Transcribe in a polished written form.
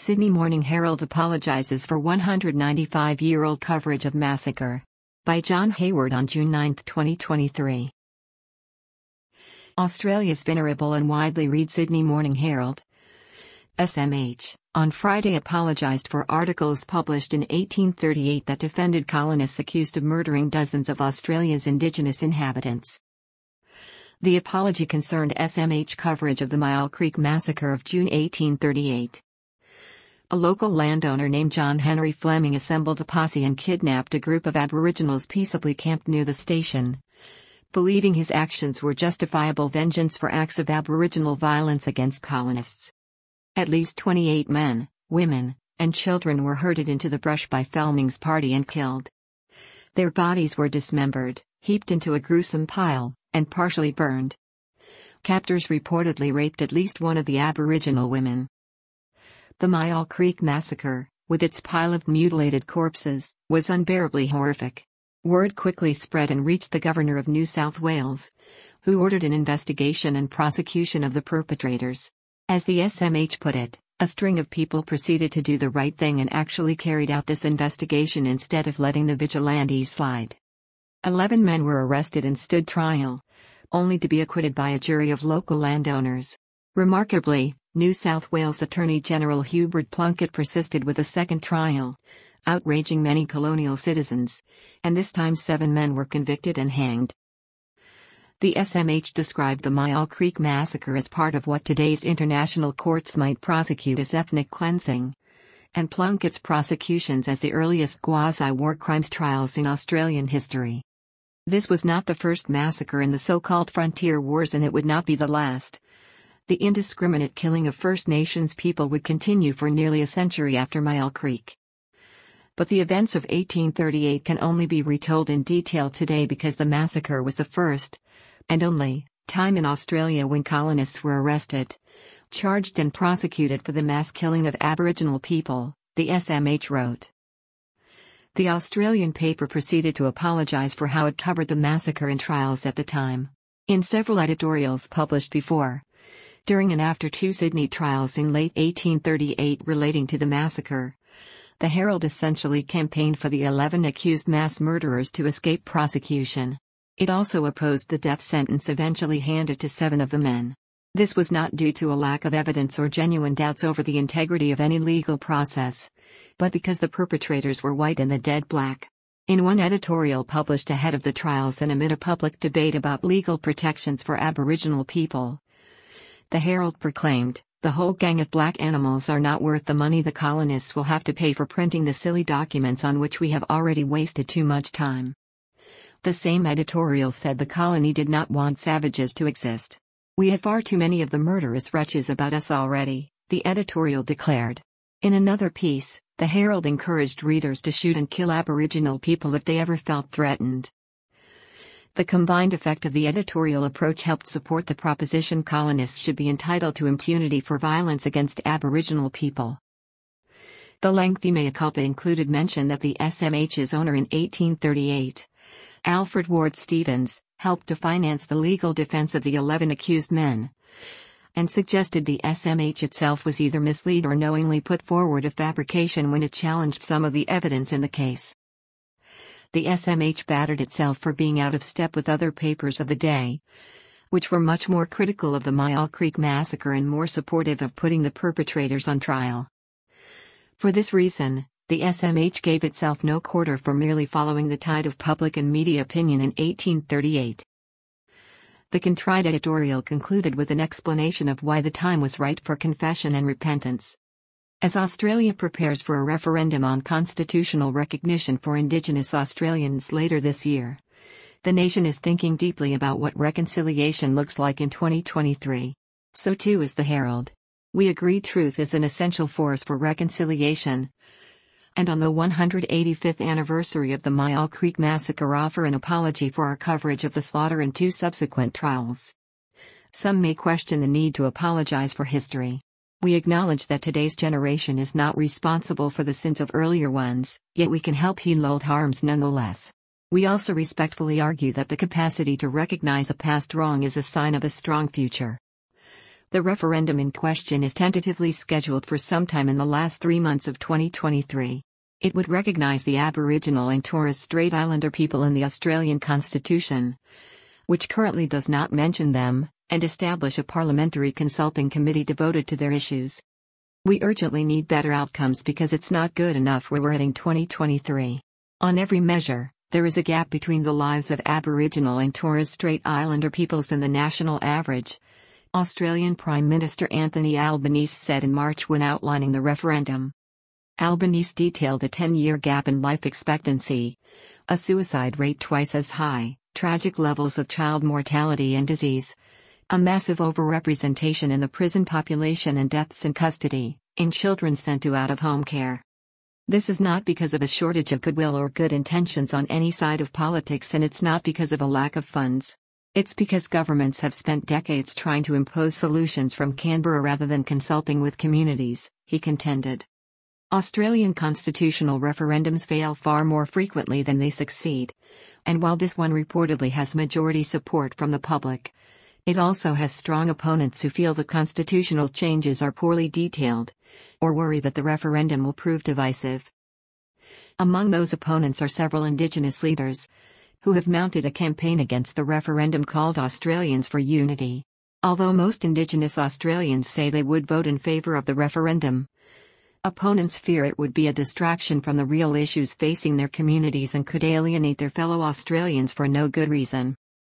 Sydney Morning Herald apologizes for 195-year-old coverage of massacre. By John Hayward on June 9, 2023. Australia's venerable and widely read Sydney Morning Herald, SMH, on Friday apologized for articles published in 1838 that defended colonists accused of murdering dozens of Australia's Indigenous inhabitants. The apology concerned SMH coverage of the Myall Creek Massacre of June 1838. A local landowner named John Henry Fleming assembled a posse and kidnapped a group of Aboriginals peaceably camped near the station. Believing his actions were justifiable vengeance for acts of Aboriginal violence against colonists. At least 28 men, women, and children were herded into the brush by Fleming's party and killed. Their bodies were dismembered, heaped into a gruesome pile, and partially burned. Captors reportedly raped at least one of the Aboriginal women. The Myall Creek Massacre, with its pile of mutilated corpses, was unbearably horrific. Word quickly spread and reached the Governor of New South Wales, who ordered an investigation and prosecution of the perpetrators. As the SMH put it, a string of people proceeded to do the right thing and actually carried out this investigation instead of letting the vigilantes slide. 11 men were arrested and stood trial, only to be acquitted by a jury of local landowners. Remarkably, New South Wales Attorney General Hubert Plunkett persisted with a second trial, outraging many colonial citizens, and this time 7 men were convicted and hanged. The SMH described the Myall Creek Massacre as part of what today's international courts might prosecute as ethnic cleansing, and Plunkett's prosecutions as the earliest quasi-war crimes trials in Australian history. This was not the first massacre in the so-called frontier wars, and it would not be the last. The indiscriminate killing of First Nations people would continue for nearly a century after Myall Creek. But the events of 1838 can only be retold in detail today because the massacre was the first, and only, time in Australia when colonists were arrested, charged and prosecuted for the mass killing of Aboriginal people, the SMH wrote. The Australian paper proceeded to apologise for how it covered the massacre and trials at the time. In several editorials published before, during and after 2 Sydney trials in late 1838 relating to the massacre, the Herald essentially campaigned for the 11 accused mass murderers to escape prosecution. It also opposed the death sentence eventually handed to 7 of the men. This was not due to a lack of evidence or genuine doubts over the integrity of any legal process, but because the perpetrators were white and the dead black. In one editorial published ahead of the trials and amid a public debate about legal protections for Aboriginal people, the Herald proclaimed, "The whole gang of black animals are not worth the money the colonists will have to pay for printing the silly documents on which we have already wasted too much time." The same editorial said the colony did not want savages to exist. "We have far too many of the murderous wretches about us already," the editorial declared. In another piece, the Herald encouraged readers to shoot and kill Aboriginal people if they ever felt threatened. The combined effect of the editorial approach helped support the proposition colonists should be entitled to impunity for violence against Aboriginal people. The lengthy mea culpa included mention that the SMH's owner in 1838, Alfred Ward Stevens, helped to finance the legal defense of the 11 accused men, and suggested the SMH itself was either misled or knowingly put forward a fabrication when it challenged some of the evidence in the case. The SMH battered itself for being out of step with other papers of the day, which were much more critical of the Myall Creek Massacre and more supportive of putting the perpetrators on trial. For this reason, the SMH gave itself no quarter for merely following the tide of public and media opinion in 1838. The contrite editorial concluded with an explanation of why the time was right for confession and repentance. As Australia prepares for a referendum on constitutional recognition for Indigenous Australians later this year, the nation is thinking deeply about what reconciliation looks like in 2023. So too is the Herald. We agree truth is an essential force for reconciliation, and on the 185th anniversary of the Myall Creek Massacre offer an apology for our coverage of the slaughter and 2 subsequent trials. Some may question the need to apologize for history. We acknowledge that today's generation is not responsible for the sins of earlier ones, yet we can help heal old harms nonetheless. We also respectfully argue that the capacity to recognize a past wrong is a sign of a strong future. The referendum in question is tentatively scheduled for sometime in the last 3 months of 2023. It would recognise the Aboriginal and Torres Strait Islander people in the Australian Constitution, which currently does not mention them, and establish a parliamentary consulting committee devoted to their issues. We urgently need better outcomes because it's not good enough where we're heading 2023. On every measure, there is a gap between the lives of Aboriginal and Torres Strait Islander peoples and the national average, Australian Prime Minister Anthony Albanese said in March when outlining the referendum. Albanese detailed a 10-year gap in life expectancy, a suicide rate twice as high, tragic levels of child mortality and disease, a massive overrepresentation in the prison population and deaths in custody, in children sent to out-of-home care. This is not because of a shortage of goodwill or good intentions on any side of politics, and it's not because of a lack of funds. It's because governments have spent decades trying to impose solutions from Canberra rather than consulting with communities, he contended. Australian constitutional referendums fail far more frequently than they succeed, and while this one reportedly has majority support from the public, it also has strong opponents who feel the constitutional changes are poorly detailed, or worry that the referendum will prove divisive. Among those opponents are several Indigenous leaders, who have mounted a campaign against the referendum called Australians for Unity. Although most Indigenous Australians say they would vote in favour of the referendum, opponents fear it would be a distraction from the real issues facing their communities and could alienate their fellow Australians for no good reason.